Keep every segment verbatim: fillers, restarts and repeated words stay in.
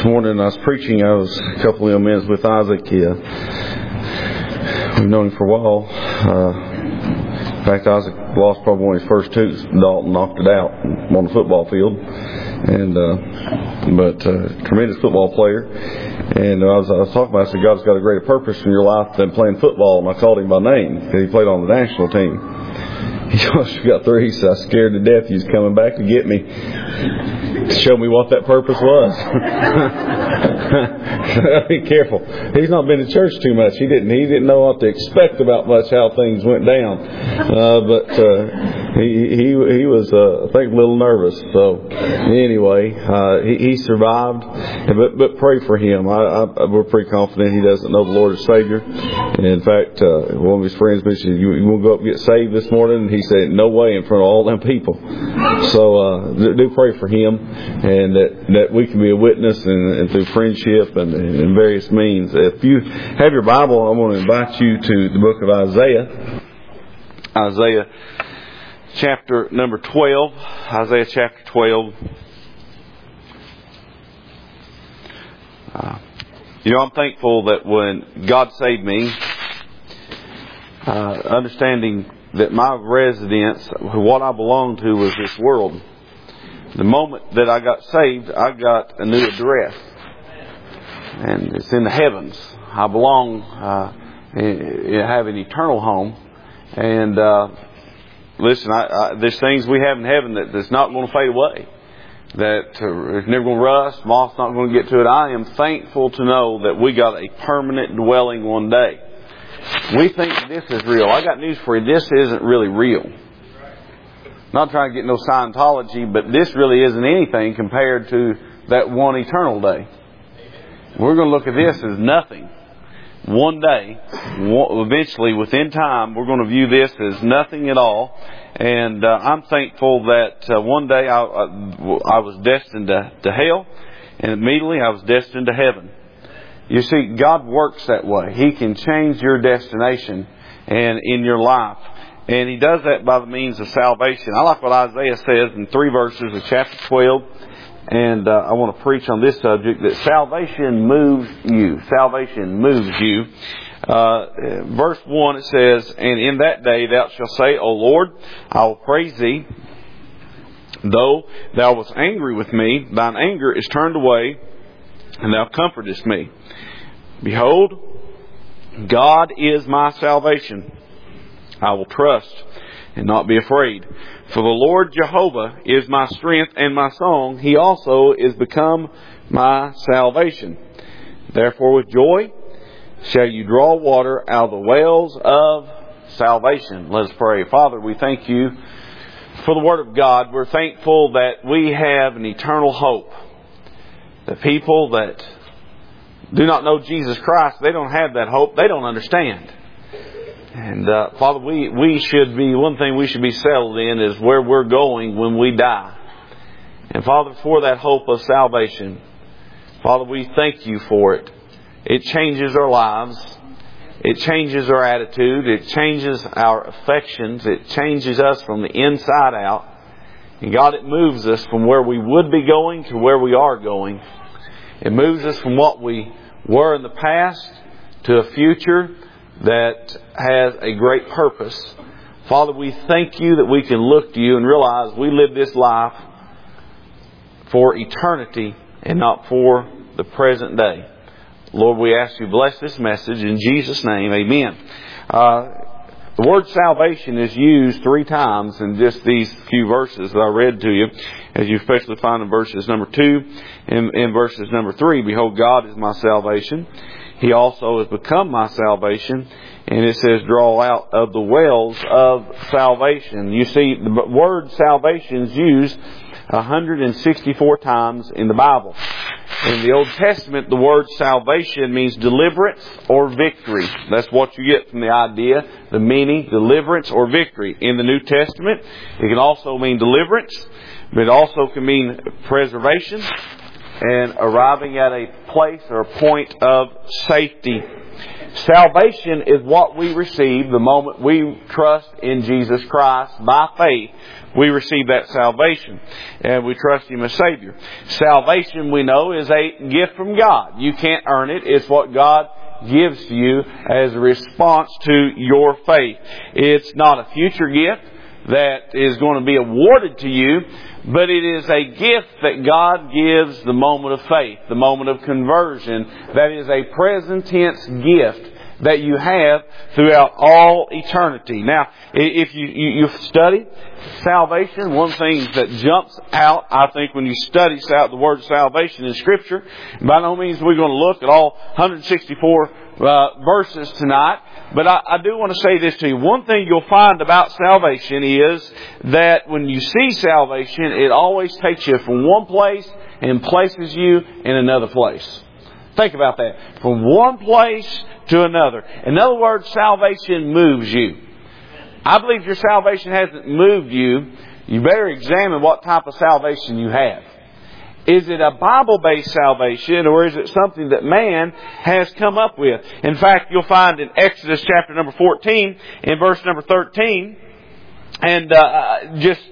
This morning I was preaching, I was a couple of minutes with Isaac here. We've known him for a while. Uh, in fact, Isaac lost probably one of his first tooths. Dalton knocked it out on the football field. And uh, but uh, tremendous football player. And I was, I was talking about, I said, God's got a greater purpose in your life than playing football. And I called him by name because he played on the national team. He got three. He said, I was scared to death. He was coming back to get me to show me what that purpose was. Be careful. He's not been to church too much. He didn't. He didn't know what to expect about much how things went down. Uh, but uh, he he he was uh, I think a little nervous. So anyway, uh, he, he survived. But but pray for him. I, I we're pretty confident he doesn't know the Lord as Savior. And in fact, uh, one of his friends mentioned, "You, you want to go up and get saved this morning?" And he said, "No way in front of all them people." So uh, do pray for him, and that, that we can be a witness and, and through friendship and, and various means. If you have your Bible, I want to invite you to the book of Isaiah. Isaiah chapter number twelve. Isaiah chapter twelve. Uh, you know, I'm thankful that when God saved me, uh, understanding that my residence, what I belonged to, was this world. The moment that I got saved, I got a new address. And it's in the heavens. I belong, uh, I have an eternal home. And, uh, listen, I, I, there's things we have in heaven that, that's not going to fade away. That uh, it's never going to rust, moth's not going to get to it. I am thankful to know that we got a permanent dwelling one day. We think this is real. I got news for you. This isn't really real. Not trying to get no Scientology, but this really isn't anything compared to that one eternal day. We're going to look at this as nothing. One day, eventually within time, we're going to view this as nothing at all. And uh, I'm thankful that uh, one day I, I, I was destined to, to hell, and immediately I was destined to heaven. You see, God works that way. He can change your destination and in your life. And He does that by the means of salvation. I like what Isaiah says in three verses of chapter twelve. And uh, I want to preach on this subject, that salvation moves you. Salvation moves you. Uh, verse one, it says, "And in that day thou shalt say, O Lord, I will praise Thee. Though Thou wast angry with me, Thine anger is turned away, and Thou comfortest me. Behold, God is my salvation. I will trust and not be afraid. For the Lord Jehovah is my strength and my song. He also is become my salvation. Therefore with joy shall you draw water out of the wells of salvation." Let us pray. Father, we thank You for the Word of God. We're thankful that we have an eternal hope. The people that do not know Jesus Christ, they don't have that hope. They don't understand. And uh, Father, we, we should be, one thing we should be settled in is where we're going when we die. And Father, for that hope of salvation, Father, we thank You for it. It changes our lives. It changes our attitude. It changes our affections. It changes us from the inside out. And God, it moves us from where we would be going to where we are going. It moves us from what we were in the past to a future that has a great purpose. Father, we thank You that we can look to You and realize we live this life for eternity and not for the present day. Lord, we ask You bless this message in Jesus' name. Amen. Uh, the word salvation is used three times in just these few verses that I read to you, as you especially find in verses number two and in verses number three. Behold, God is my salvation. He also has become my salvation. And it says, draw out of the wells of salvation. You see, the word salvation is used one hundred sixty-four times in the Bible. In the Old Testament, the word salvation means deliverance or victory. That's what you get from the idea, the meaning, deliverance or victory. In the New Testament, it can also mean deliverance, but it also can mean preservation and arriving at a place or a point of safety. Salvation is what we receive the moment we trust in Jesus Christ by faith. We receive that salvation and we trust Him as Savior. Salvation, we know, is a gift from God. You can't earn it. It's what God gives to you as a response to your faith. It's not a future gift that is going to be awarded to you, but it is a gift that God gives the moment of faith, the moment of conversion. That is a present tense gift that you have throughout all eternity. Now, if you, you, you study salvation, one thing that jumps out, I think, when you study the word salvation in Scripture, by no means we're going to look at all one hundred sixty-four uh, verses tonight, but I, I do want to say this to you. One thing you'll find about salvation is that when you see salvation, it always takes you from one place and places you in another place. Think about that. From one place to another. In other words, salvation moves you. I believe your salvation hasn't moved you. You better examine what type of salvation you have. Is it a Bible-based salvation, or is it something that man has come up with? In fact, you'll find in Exodus chapter number fourteen, in verse number thirteen, and uh, just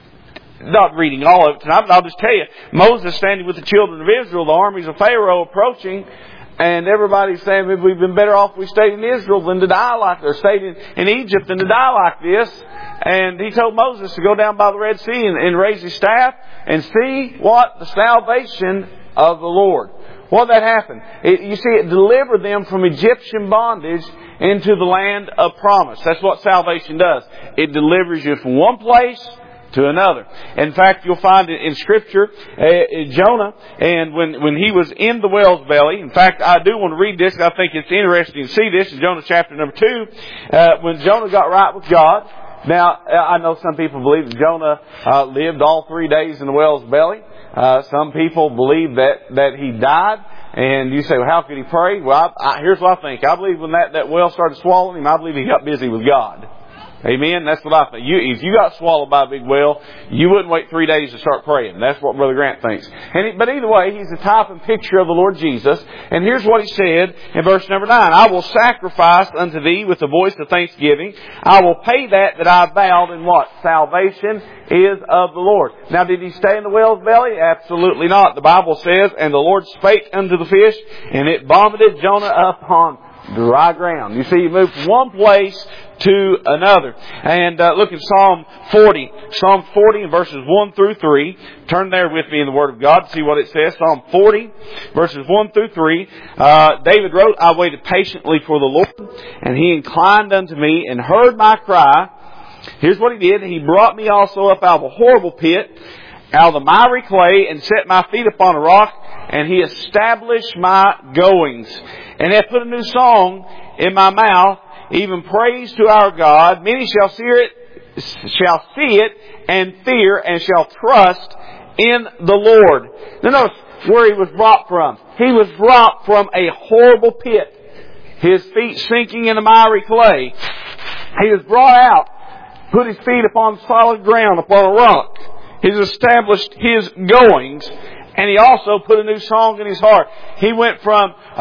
not reading all of it tonight, but I'll just tell you, Moses standing with the children of Israel, the armies of Pharaoh approaching, and everybody's saying, we've been better off if we stayed in Israel than to die like this, or stayed in, in Egypt than to die like this. And he told Moses to go down by the Red Sea and, and raise his staff and see what? The salvation of the Lord. What that happened? It, you see, it delivered them from Egyptian bondage into the land of promise. That's what salvation does. It delivers you from one place to another. In fact, you'll find it in Scripture, uh, Jonah, and when, when he was in the whale's belly, in fact, I do want to read this, I think it's interesting to see this in Jonah chapter number two, uh, when Jonah got right with God. Now, I know some people believe that Jonah uh, lived all three days in the whale's belly. Uh, some people believe that, that he died. And you say, well, how could he pray? Well, I, I, here's what I think. I believe when that, that whale started swallowing him, I believe he got busy with God. Amen. That's what I think. You, if you got swallowed by a big whale, you wouldn't wait three days to start praying. That's what Brother Grant thinks. And it, but either way, he's a type and picture of the Lord Jesus. And here's what he said in verse number nine. I will sacrifice unto thee with the voice of thanksgiving. I will pay that that I vowed in what? Salvation is of the Lord. Now, did he stay in the whale's belly? Absolutely not. The Bible says, and the Lord spake unto the fish, and it vomited Jonah upon dry ground. You see, you move from one place to another. And uh, look at Psalm forty. Psalm forty, verses one through three. Turn there with me in the Word of God. See what it says. Psalm forty, verses one through three. Uh, David wrote, I waited patiently for the Lord, and He inclined unto me and heard my cry. Here's what He did. He brought me also up out of a horrible pit, out of the miry clay, and set my feet upon a rock, and He established my goings. And hath put a new song in my mouth, even praise to our God. Many shall see it, shall see it, and fear, and shall trust in the Lord. Now notice where he was brought from. He was brought from a horrible pit. His feet sinking in the miry clay. He was brought out, put his feet upon solid ground, upon a rock. He's established his goings. And he also put a new song in his heart. He went from uh,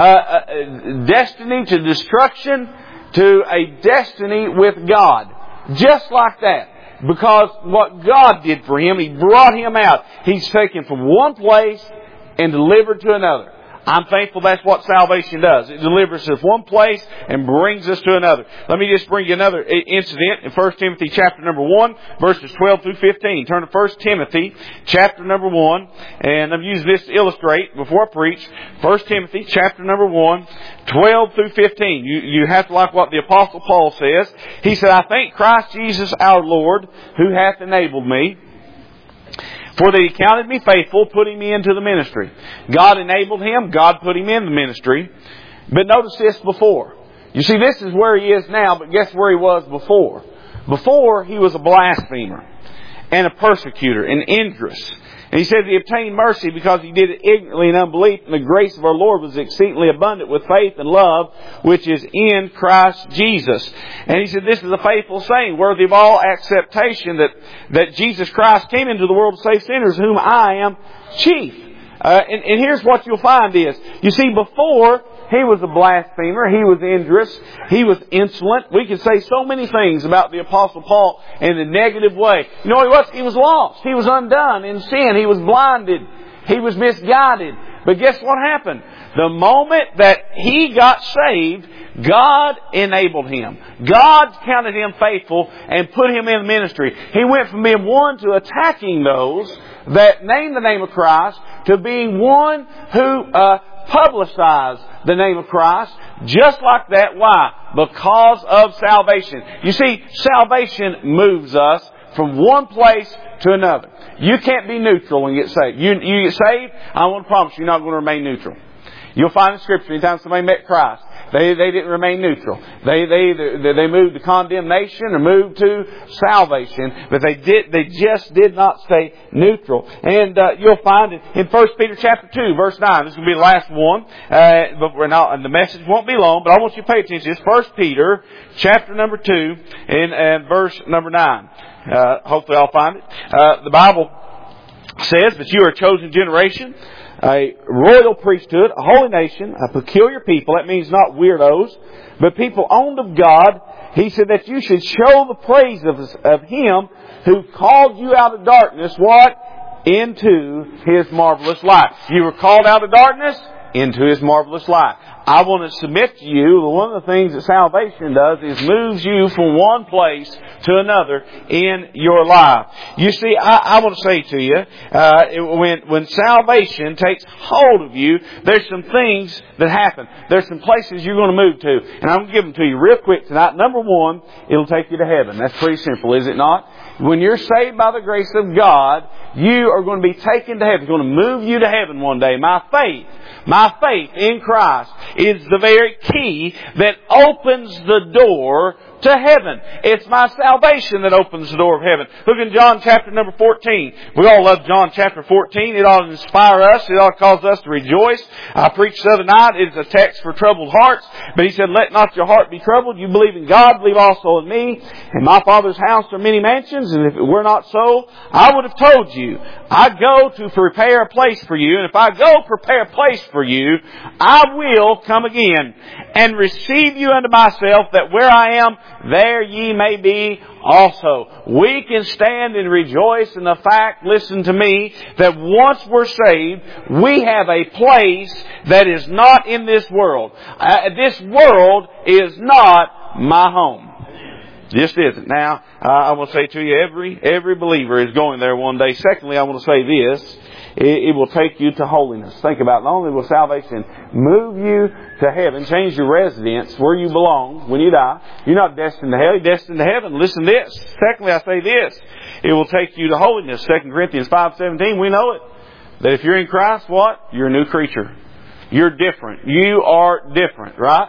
uh, destiny to destruction to a destiny with God. Just like that. Because what God did for him, He brought him out. He's taken from one place and delivered to another. I'm thankful that's what salvation does. It delivers us one place and brings us to another. Let me just bring you another incident in First Timothy chapter number one, verses twelve through fifteen. Turn to First Timothy chapter number one, and I'm using this to illustrate before I preach. First Timothy chapter number one, twelve through fifteen. You, you have to like what the Apostle Paul says. He said, I thank Christ Jesus our Lord, who hath enabled me, for that He counted me faithful, putting me into the ministry. God enabled him. God put him in the ministry. But notice this before. You see, this is where he is now, but guess where he was before? Before, he was a blasphemer and a persecutor and injurious. And he said he obtained mercy because he did it ignorantly in unbelief, and the grace of our Lord was exceedingly abundant with faith and love, which is in Christ Jesus. And he said, this is a faithful saying, worthy of all acceptation, that, that Jesus Christ came into the world to save sinners, whom I am chief. Uh, and, and here's what you'll find is, you see, before He was a blasphemer. He was injurious. He was insolent. We could say so many things about the Apostle Paul in a negative way. You know what he was? He was lost. He was undone in sin. He was blinded. He was misguided. But guess what happened? The moment that he got saved, God enabled him. God counted him faithful and put him in ministry. He went from being one to attacking those that named the name of Christ to being one who uh, publicized the name of Christ. Just like that. Why? Because of salvation. You see, salvation moves us from one place to another. You can't be neutral and get saved. You, you get saved, I want to promise you, you're not going to remain neutral. You'll find in Scripture, anytime somebody met Christ, they they didn't remain neutral. They they they moved to condemnation or moved to salvation, but they did they just did not stay neutral. And uh, you'll find it in First Peter chapter two, verse nine. This will be the last one, uh, but we're not, and the message won't be long. But I want you to pay attention. It's First Peter chapter number two and, and verse number nine. Uh, hopefully, I'll find it. Uh, the Bible says, "But you are a chosen generation, a royal priesthood, a holy nation, a peculiar people." That means not weirdos, but people owned of God. He said that you should show the praise of, of Him who called you out of darkness, what? Into His marvelous light. You were called out of darkness into His marvelous light. I want to submit to you that one of the things that salvation does is moves you from one place to another in your life. You see, I, I want to say to you, uh, when, when salvation takes hold of you, there's some things that happen. There's some places you're going to move to. And I'm going to give them to you real quick tonight. Number one, it'll take you to heaven. That's pretty simple, is it not? When you're saved by the grace of God, you are going to be taken to heaven. It's going to move you to heaven one day. My faith, my faith in Christ is the very key that opens the door to heaven. It's my salvation that opens the door of heaven. Look in John chapter number fourteen. We all love John chapter fourteen. It ought to inspire us. It ought to cause us to rejoice. I preached the other night. It's a text for troubled hearts. But he said, "Let not your heart be troubled. You believe in God, believe also in me. In my Father's house are many mansions. And if it were not so, I would have told you. I go to prepare a place for you. And if I go prepare a place for you, I will come again and receive you unto myself, that where I am, there ye may be also." We can stand and rejoice in the fact, listen to me, that once we're saved, we have a place that is not in this world. Uh, this world is not my home. Just isn't. Now, uh, I want to say to you, every every believer is going there one day. Secondly, I want to say this. It, it will take you to holiness. Think about it. Not only will salvation move you to heaven, change your residence where you belong when you die. You're not destined to hell, you're destined to heaven. Listen to this. Secondly, I say this. It will take you to holiness. Second Corinthians five seventeen, we know it. That if you're in Christ, what? You're a new creature. You're different. You are different, right?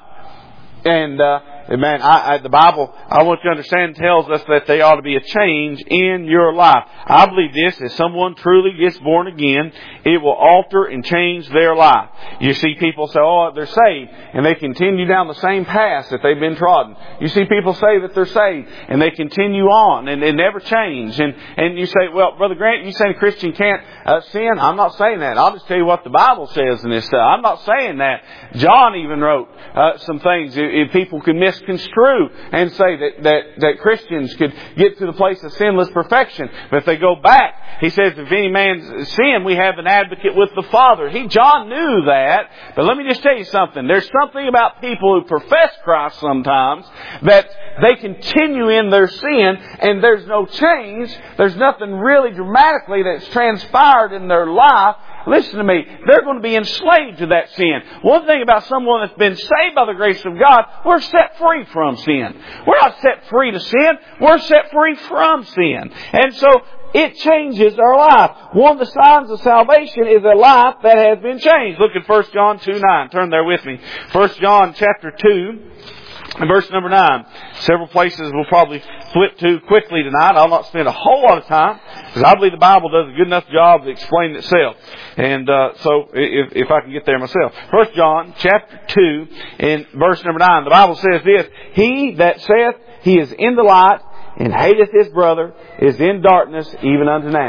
And, uh, man, I, I, the Bible, I want you to understand, tells us that there ought to be a change in your life. I believe this, if someone truly gets born again, it will alter and change their life. You see people say, oh, they're saved, and they continue down the same path that they've been trodden. You see people say that they're saved, and they continue on, and they never change. And, and you say, well, Brother Grant, you say a Christian can't uh, sin? I'm not saying that. I'll just tell you what the Bible says in this stuff. I'm not saying that. John even wrote uh, some things. If people could misconstrue and say that, that, that Christians could get to the place of sinless perfection. But if they go back, he says, if any man sin, we have an advocate with the Father. He, John knew that. But let me just tell you something. There's something about people who profess Christ sometimes that they continue in their sin and there's no change. There's nothing really dramatically that's transpired in their life. Listen to me. They're going to be enslaved to that sin. One thing about someone that's been saved by the grace of God, we're set free from sin. We're not set free to sin. We're set free from sin. And so it changes our life. One of the signs of salvation is a life that has been changed. Look at First John two nine. Turn there with me. First John chapter two. And verse number nine. Several places we'll probably flip to quickly tonight. I'll not spend a whole lot of time because I believe the Bible does a good enough job of explaining itself. And uh, so if, if I can get there myself. First John chapter two and verse number nine. The Bible says this. He that saith he is in the light and hateth his brother is in darkness even unto now.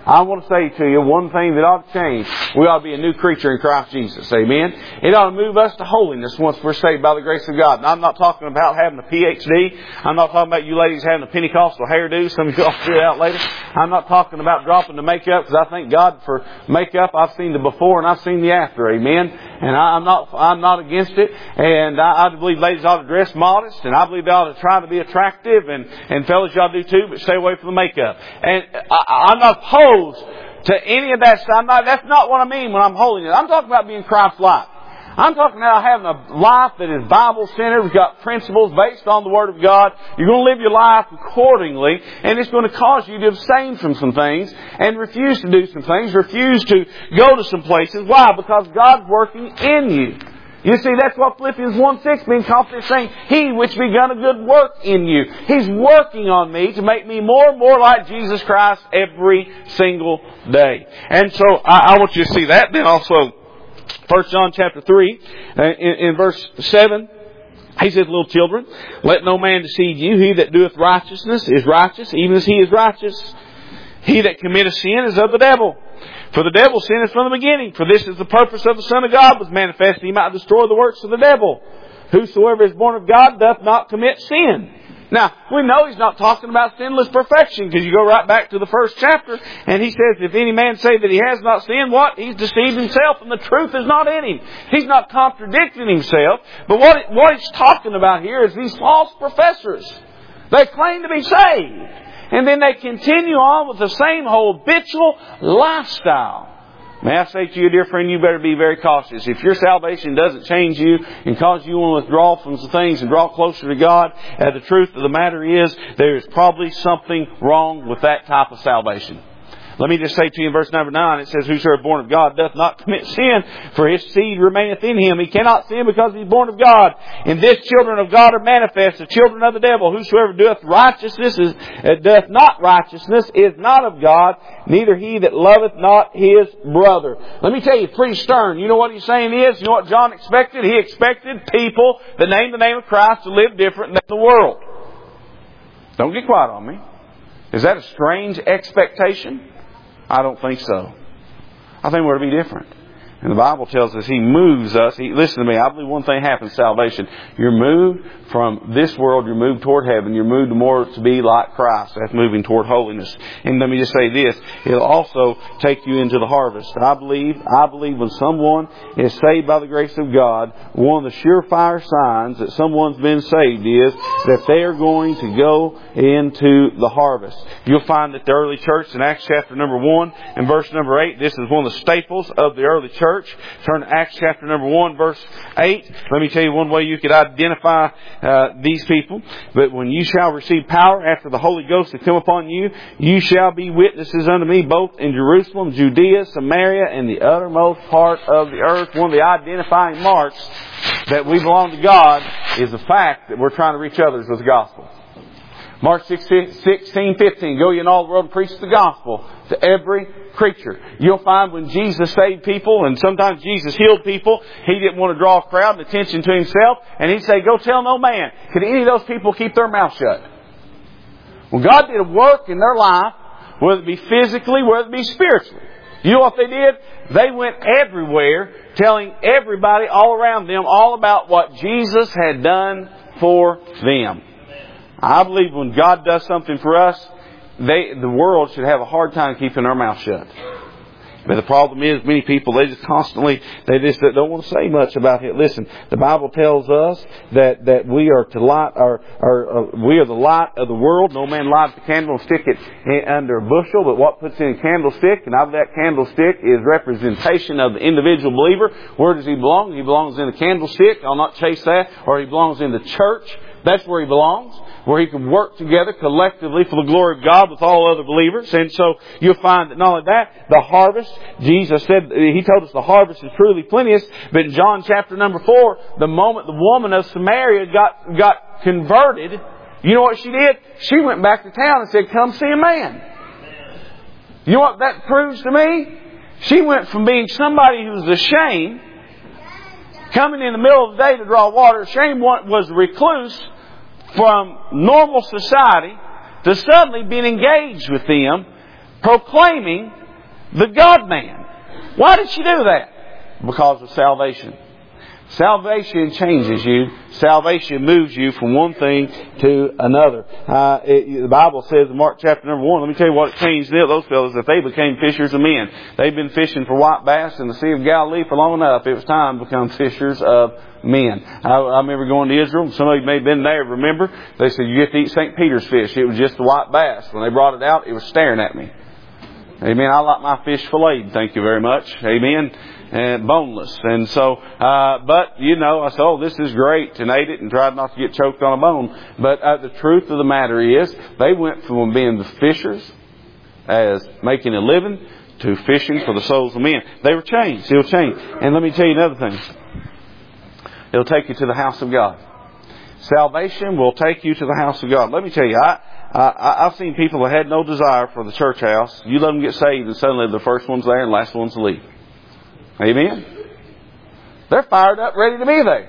I want to say to you one thing that ought to change. We ought to be a new creature in Christ Jesus. Amen. It ought to move us to holiness once we're saved by the grace of God. And I'm not talking about having a P H D. I'm not talking about you ladies having a Pentecostal hairdo. Some of you will figure it out later. I'm not talking about dropping the makeup, because I thank God for makeup. I've seen the before and I've seen the after. Amen. And I, I'm not I'm not against it. And I, I believe ladies ought to dress modest. And I believe they ought to try to be attractive. And, and fellas, y'all do too, but stay away from the makeup. And I, I'm not opposed to any of that stuff. I'm not, that's not what I mean when I'm holiness. I'm talking about being Christ-like. I'm talking about having a life that is Bible-centered. We've got principles based on the Word of God. You're going to live your life accordingly, and it's going to cause you to abstain from some things and refuse to do some things, refuse to go to some places. Why? Because God's working in you. You see, that's what Philippians one six means, confident saying, He which begun a good work in you. He's working on me to make me more and more like Jesus Christ every single day. And so I, I want you to see that. Then also, First John chapter three, uh, in, in verse seven, he says, little children, let no man deceive you. He that doeth righteousness is righteous, even as he is righteous. He that committeth sin is of the devil. For the devil sinneth from the beginning. For this is the purpose of the Son of God was manifest, he might destroy the works of the devil. Whosoever is born of God doth not commit sin. Now, we know he's not talking about sinless perfection, because you go right back to the first chapter, and he says, if any man say that he has not sinned, what? He's deceived himself, and the truth is not in him. He's not contradicting himself. But what, it, what he's talking about here is these false professors. They claim to be saved. And then they continue on with the same habitual lifestyle. May I say to you, dear friend, you better be very cautious. If your salvation doesn't change you and cause you to withdraw from some things and draw closer to God, uh, the truth of the matter is there is probably something wrong with that type of salvation. Let me just say to you in verse number nine, it says, whosoever is born of God doth not commit sin, for his seed remaineth in him. He cannot sin because he is born of God. In this children of God are manifest, the children of the devil. Whosoever doeth righteousness is, uh, doth not righteousness is not of God, neither he that loveth not his brother. Let me tell you, it's pretty stern. You know what he's saying is, you know what John expected? He expected people that name the name of Christ to live different than the world. Don't get quiet on me. Is that a strange expectation? I don't think so. I think we're to be different. And the Bible tells us He moves us. He, listen to me, I believe one thing happens in salvation. You're moved from this world, you're moved toward heaven. You're moved more to be like Christ. That's moving toward holiness. And let me just say this. It'll also take you into the harvest. I believe, I believe when someone is saved by the grace of God, one of the surefire signs that someone's been saved is that they are going to go into the harvest. You'll find that the early church in Acts chapter number one and verse number eight, this is one of the staples of the early church. Turn to Acts chapter number one, verse eight. Let me tell you one way you could identify uh, these people. But when you shall receive power after the Holy Ghost has come upon you, you shall be witnesses unto me both in Jerusalem, Judea, Samaria, and the uttermost part of the earth. One of the identifying marks that we belong to God is the fact that we're trying to reach others with the gospel. Mark sixteen fifteen, go ye in all the world and preach the gospel to every creature. You'll find when Jesus saved people, and sometimes Jesus healed people, He didn't want to draw a crowd and attention to Himself, and He'd say, go tell no man. Could any of those people keep their mouth shut? When God did a work in their life, whether it be physically, whether it be spiritually, you know what they did? They went everywhere telling everybody all around them all about what Jesus had done for them. I believe when God does something for us, they, the world should have a hard time keeping their mouth shut. But the problem is, many people, they just constantly, they just don't want to say much about it. Listen, the Bible tells us that, that we are to light, our, our, uh, we are the light of the world. No man lights a candle and stick it in, under a bushel, but what puts in a candlestick, and out of that candlestick is representation of the individual believer. Where does he belong? He belongs in the candlestick. I'll not chase that. Or he belongs in the church. That's where he belongs, where he can work together collectively for the glory of God with all other believers. And so you'll find that not only that, the harvest, Jesus said, He told us the harvest is truly plenteous. But in John chapter number four, the moment the woman of Samaria got, got converted, you know what she did? She went back to town and said, come see a man. You know what that proves to me? She went from being somebody who was ashamed, coming in the middle of the day to draw water. Shame was a recluse from normal society to suddenly being engaged with them proclaiming the God-man. Why did she do that? Because of salvation. Salvation changes you. Salvation moves you from one thing to another. Uh, it, the Bible says in Mark chapter number one, let me tell you what it changed those fellows, that they became fishers of men. They've been fishing for white bass in the Sea of Galilee for long enough. It was time to become fishers of men. I, I remember going to Israel. Some of you may have been there. Remember? They said, you get to eat Saint Peter's fish. It was just the white bass. When they brought it out, it was staring at me. Amen. I like my fish filleted. Thank you very much. Amen. And boneless. And so, uh, but, you know, I said, oh, this is great, and ate it and tried not to get choked on a bone. But uh, the truth of the matter is, they went from being the fishers, as making a living, to fishing for the souls of men. They were changed. It'll change. And let me tell you another thing. It'll take you to the house of God. Salvation will take you to the house of God. Let me tell you, I, I, I've seen people that had no desire for the church house. You let them get saved, and suddenly the first one's there and the last one's to leave. Amen? They're fired up, ready to be there.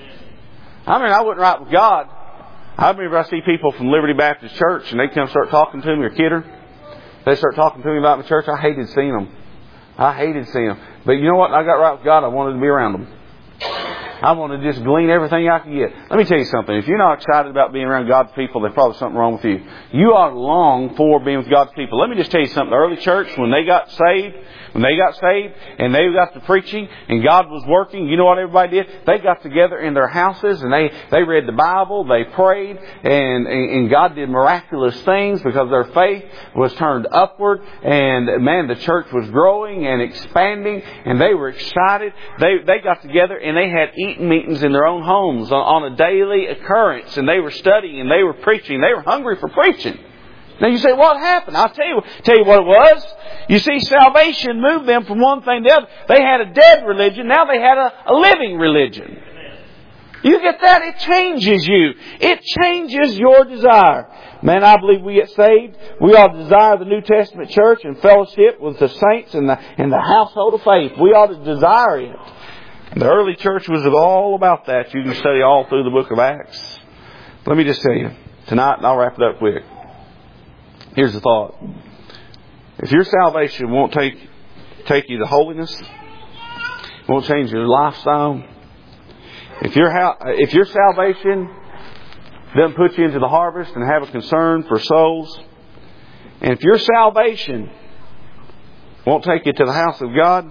I mean, I wouldn't right with God. I remember I see people from Liberty Baptist Church, and they come start talking to me, or Kidder. They start talking to me about the church. I hated seeing them. I hated seeing them. But you know what? I got right with God. I wanted to be around them. I wanted to just glean everything I could get. Let me tell you something. If you're not excited about being around God's people, there's probably something wrong with you. You ought to long for being with God's people. Let me just tell you something. The early church, when they got saved, when they got saved and they got to preaching and God was working, you know what everybody did? They got together in their houses and they, they read the Bible, they prayed, and, and God did miraculous things because their faith was turned upward, and man, the church was growing and expanding, and they were excited. They, they got together and they had eating meetings in their own homes on, on a daily occurrence, and they were studying and they were preaching. They were hungry for preaching. Now you say, what happened? I'll tell you, tell you what it was. You see, salvation moved them from one thing to the other. They had a dead religion. Now they had a, a living religion. You get that? It changes you. It changes your desire. Man, I believe we get saved. We ought to desire the New Testament church and fellowship with the saints and the, and the household of faith. We ought to desire it. The early church was all about that. You can study all through the book of Acts. Let me just tell you tonight, and I'll wrap it up quick. Here's the thought. If your salvation won't take take you to holiness, won't change your lifestyle, if your if your salvation doesn't put you into the harvest and have a concern for souls, and if your salvation won't take you to the house of God,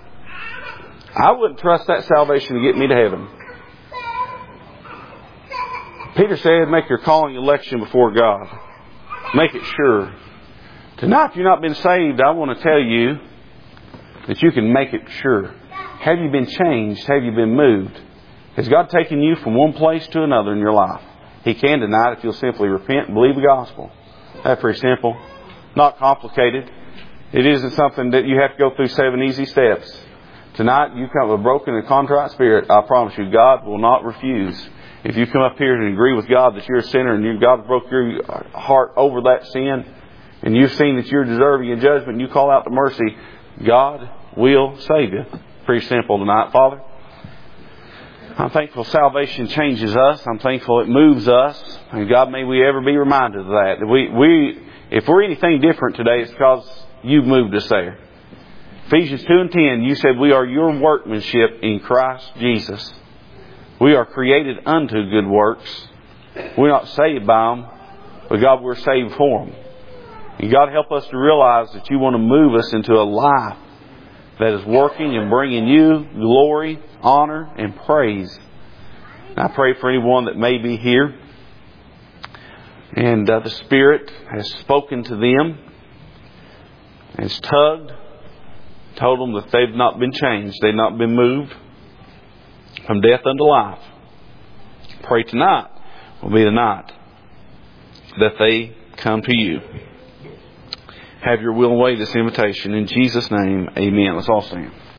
I wouldn't trust that salvation to get me to heaven. Peter said, make your calling election before God. Make it sure. Tonight, if you've not been saved, I want to tell you that you can make it sure. Have you been changed? Have you been moved? Has God taken you from one place to another in your life? He can tonight if you'll simply repent and believe the gospel. That's pretty simple. Not complicated. It isn't something that you have to go through seven easy steps. Tonight, you come with a broken and contrite spirit. I promise you, God will not refuse. If you come up here and agree with God that you're a sinner and you, God broke your heart over that sin, and you've seen that you're deserving of judgment, and you call out to mercy, God will save you. Pretty simple tonight, Father. I'm thankful salvation changes us. I'm thankful it moves us. And God, may we ever be reminded of that. We, we, if we're anything different today, it's because you've moved us there. Ephesians two and ten, you said we are your workmanship in Christ Jesus. We are created unto good works. We're not saved by them, but God, we're saved for them. And God, help us to realize that you want to move us into a life that is working and bringing you glory, honor, and praise. And I pray for anyone that may be here and uh, the Spirit has spoken to them, has tugged, told them that they've not been changed, they've not been moved from death unto life. Pray tonight will be the night that they come to you. Have your will and way this invitation. In Jesus' name, amen. Let's all stand.